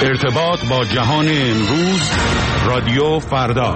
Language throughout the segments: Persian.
ارتباط با جهان امروز، رادیو فردا.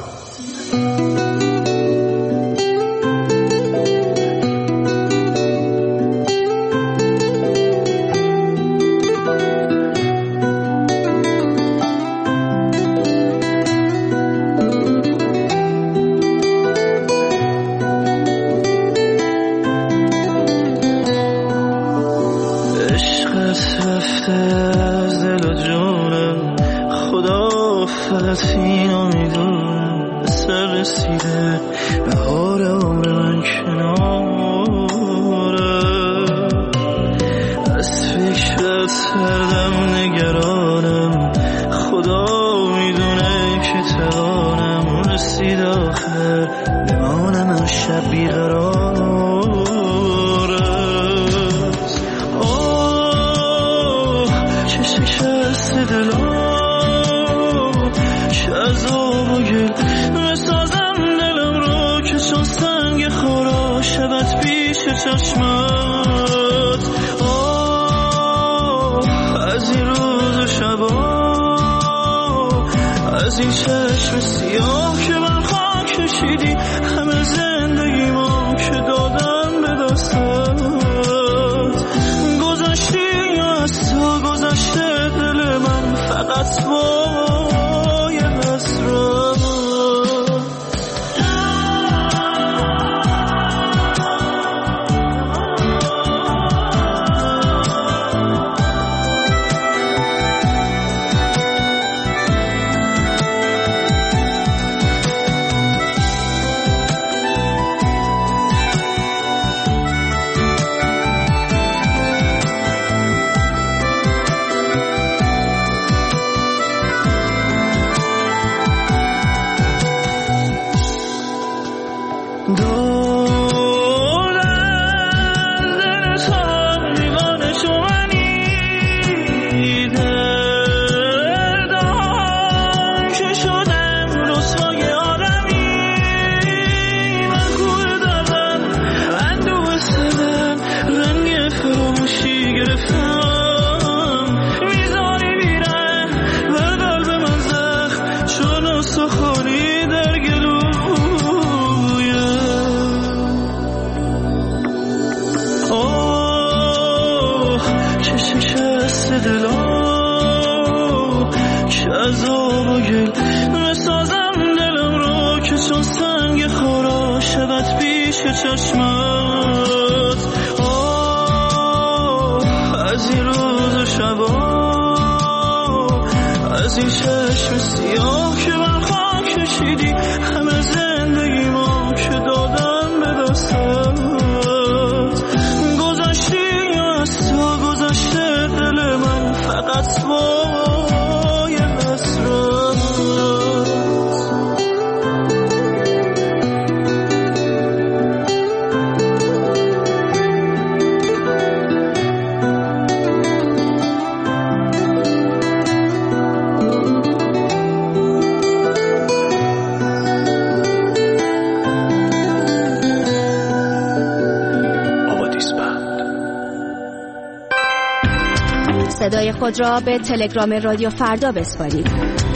صدای خود را به تلگرام رادیو فردا بسپارید.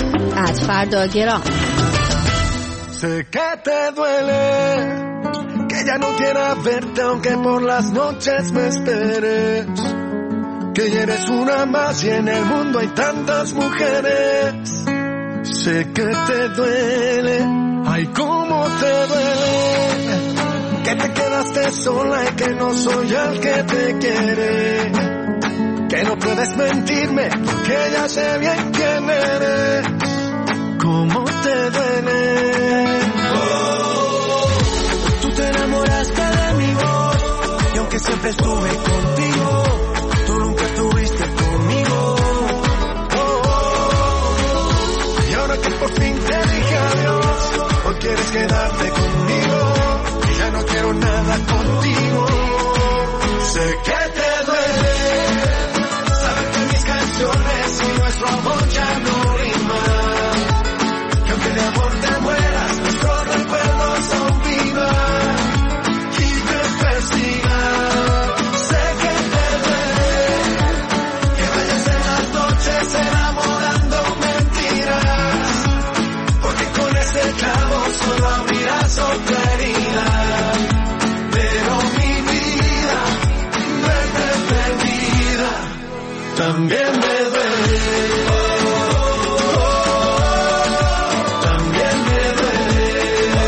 @فرداگرام. Sé que te duele que ya no quiera verte aunque por las noches me esperes, que ya eres una más y en el mundo hay tantas mujeres. Sé que te duele, ay cómo te duele, que te quedaste sola y que no soy el que te quiere, que no puedes mentirme porque ya sé bien quién eres. ¿Cómo te duele? Tú te enamoraste de mi voz y aunque siempre estuve contigo, tú nunca estuviste conmigo. Y ahora que por fin te dije adiós, hoy quieres quedarte conmigo y ya no quiero nada contigo. Sé que te duele saber que mis canciones y nuestro amor ya no rima, que aunque de amor te mueras, nuestros recuerdos aún vivan y te persigan. Sé que otra herida, pero mi vida, verte perdida, también me duele. También me duele.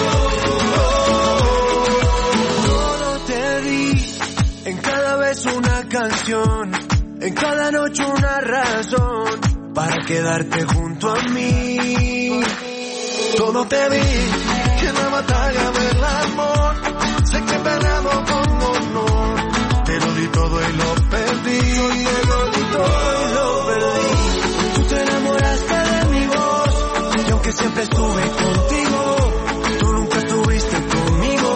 Todo te di, en cada vez una canción, en cada noche una razón para quedarte junto a mí. Todo te di, que en la batalla del amor sé que he peleado con honor. Te lo di todo y lo perdí. Te lo di todo y lo perdí. Tú te enamoraste de mi voz y aunque siempre estuve contigo, tú nunca estuviste conmigo.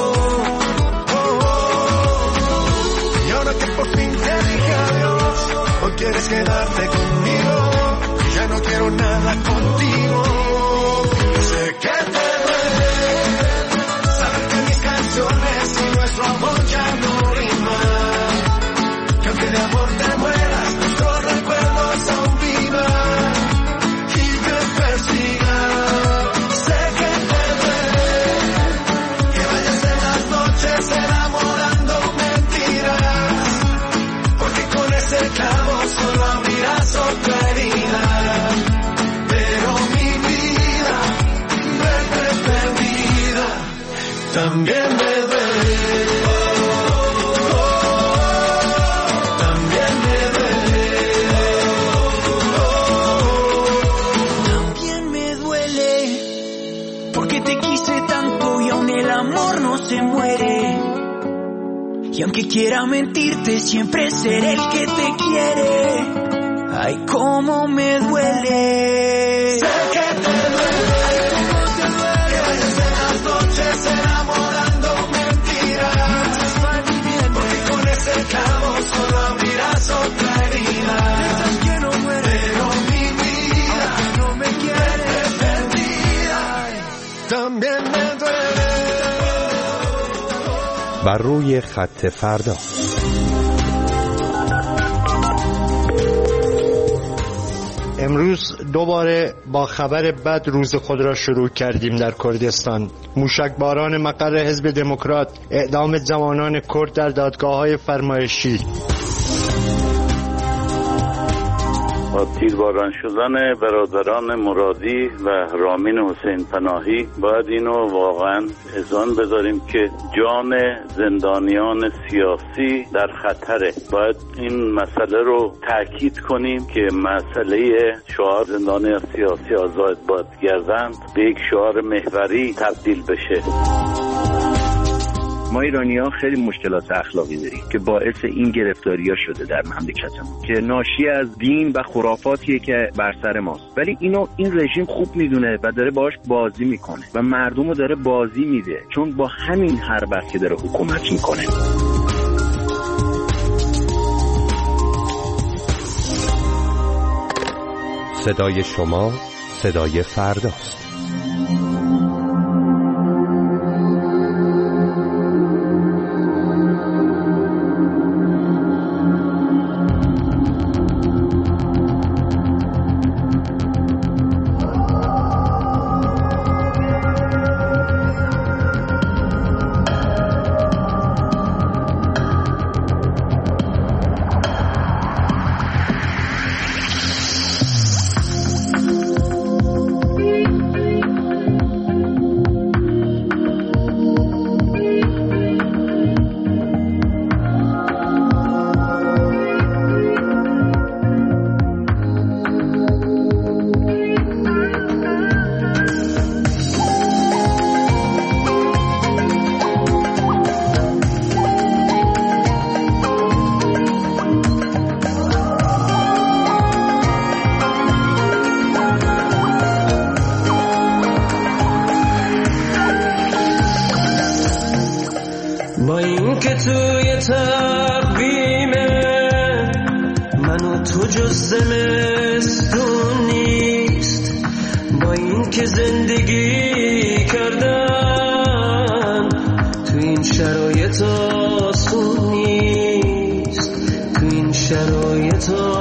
Y ahora que por fin te dije adiós, hoy quieres quedarte conmigo. Ya no quiero nada contigo. Sé que te duele saber que mis canciones y nuestro amor ya no riman. Que aunque de amor te mueras, nuestros recuerdos aún vivan y te persigan. Sé que te duele que vayas en las noches enamorando mentiras, porque con ese clavo solo abrirás otra herida. Pero mi vida, verte perdida, también me duele. También me duele. También me duele, porque te quise tanto y aún el amor no se muere. Y aunque quiera mentirte, siempre seré el que te quiere. Ay, cómo me duele. Sé que te duele. Ay, cómo te duele. Que vayas en las noches enamorando mentiras. Porque con ese clavo solo abrirás otra herida. Esas que no mueren. Pero mi vida, aunque no me quieres perdida, también me duele. بر روی خط فردا. امروز دوباره با خبر بد روز خود را شروع کردیم در کردستان. موشکباران مقر حزب دموکرات، اعدام جوانان کرد در دادگاه‌های فرمایشی، با تیرباران شدن برادران مرادی و رامین حسین پناهی باید اینو واقعا اذعان بذاریم که جان زندانیان سیاسی در خطره. باید این مسئله رو تاکید کنیم که مسئله شعار زندانیان سیاسی آزاد باید گردند به یک شعار محوری تبدیل بشه. ما ایرانی‌ها خیلی مشکلات اخلاقی داریم که باعث این گرفتاری‌ها شده در مملکتمون که ناشی از دین و خرافاتیه که بر سر ماست. ولی اینو این رژیم خوب میدونه و داره باهاش بازی میکنه و مردمو داره بازی میده، چون با همین حربت که داره حکومت میکنه. صدای شما صدای فرداست. زمستون نیست، با این که زندگی کردن تو این شرایط آسون نیست، تو این شرایط